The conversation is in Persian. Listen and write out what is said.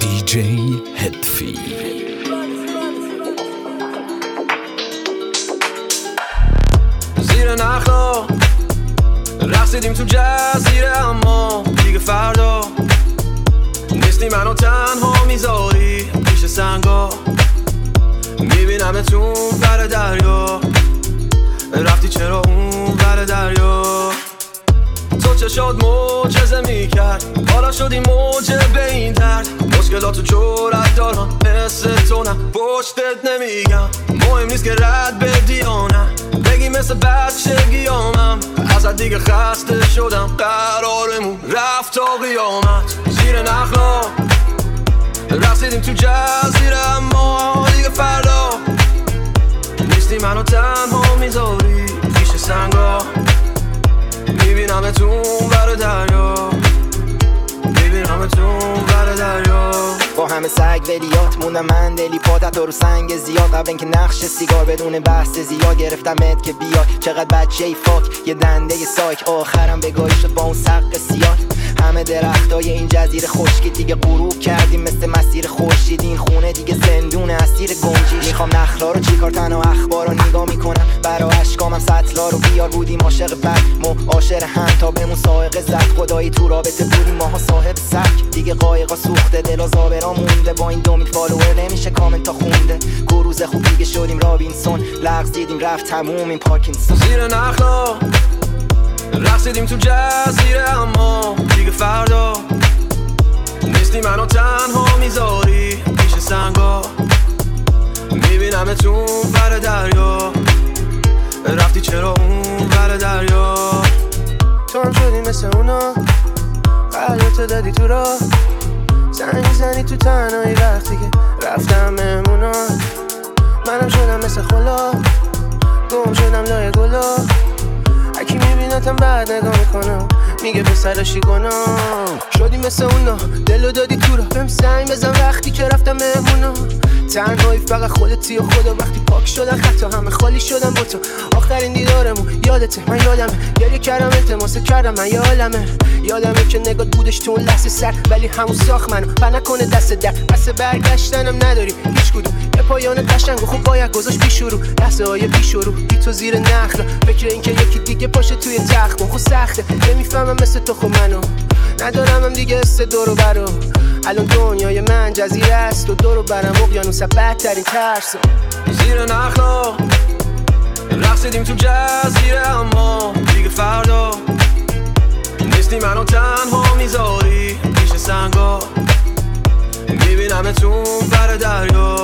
DJ هدفی. زیر نخلا رقصیدیم تو جزیره، اما دیگه فردا نیستی منو تنها میذاری پیش سنگا. میبینم تو بر دریا، رفتی چرا اون بر دریا؟ تو چشات معجزه میکرد، حالا شدی موجه به این درد. مشکلاتو جرأت دارم مثل تو نه، پشتت نمیگم. مهم نیست که رد بدی یا نه، بگی مثل بچگیامم. ازت دیگه خسته شدم، قرارمون رفت تا قیامت. زیر نخلا رقصیدیم تو جزیره، اما دیگه فردا نیستی منو تنها میذاری پیش سنگا. میبینم تو بر دریا، میبینم تو بر دریا. با همه سگ ولیات موندم من دلی پاتت رو سنگ زیاد. قبل اینکه نقش سیگار بدون بحث زیاد گرفتمت که بیاد. چقدر بچه ای فاک یه دنده ی سایک، آخرم بگاهی شد با اون سق سیاد. همه درختای این جزیره خشکی دیگه غروب کردیم مثل مسیر خورشید. این خونه دیگه زندون اسیر گنجیش. میخوام نخلا رو چیکار تنها اخبار رو نگاه میکنم، برا اشکامم سطلا رو بیار. بودیم عاشق بد معاشر هم تا بمون سائق زد. خدایی تو رابطه بودیم ماها صاحب سک. دیگه قایقا سوخته دل و زابرا مونده، با این 2 میلیون فالوور نمیشه کامنت تا خونده. گروز خوب دیگه شدیم رابینسون، لغز دیدیم رفت تموم این پارکینسون. زیر نخلا رقصیدیم تو جزیره، اما دیگه فردا نیستی منو تنها میذاری پیش سنگا. میبینم تو بر دریا، رفتی چرا اون بر دریا؟ تو هم شدی مثل اونا، قلبتو دادی تو راه. زنگ زنی تو تنهایی وقتی که رفتم مهمونا. منم شدم مثل خلا، گم شدم لای گلا. اکی میبینتم بعد نگاه میکنم، میگه پسرشی کنم. شدی مثل اونا، دلو دادی تو را. بهم سنگ بزن وقتی که رفتم مهمونا. تنهایی فقط خودتی و خدا، وقتی پاک شدن خطا همه خالی شدن با تو. آخرین دیدارمون یادته، من یادمه گریه کردم التماس کردم، من یادمه. یادمه که نگات بودش تو اون لحظه سر، ولی همون ساخت منو پنه کنه دست در. پس برگشتنم نداری هیچ کدوم، یه پایان قشنگ و خوب باید گذاشت بی شروع. لحظه های بی شروع بی تو زیر نخلا، فکر این که یکی دیگه باشه توی تخت خود سخته. نمیفهمم مثل تو خب منو ندارم هم دیگه است دورو برو. الان دنیای من جزیره است و دورو برم اقیانوس بدترین ترسو. زیر نخلا رقصیدیم تو جزیره، اما دیگه فردا نیستی منو تنها میذاری پیش سنگا. میبینم تو بر دریا،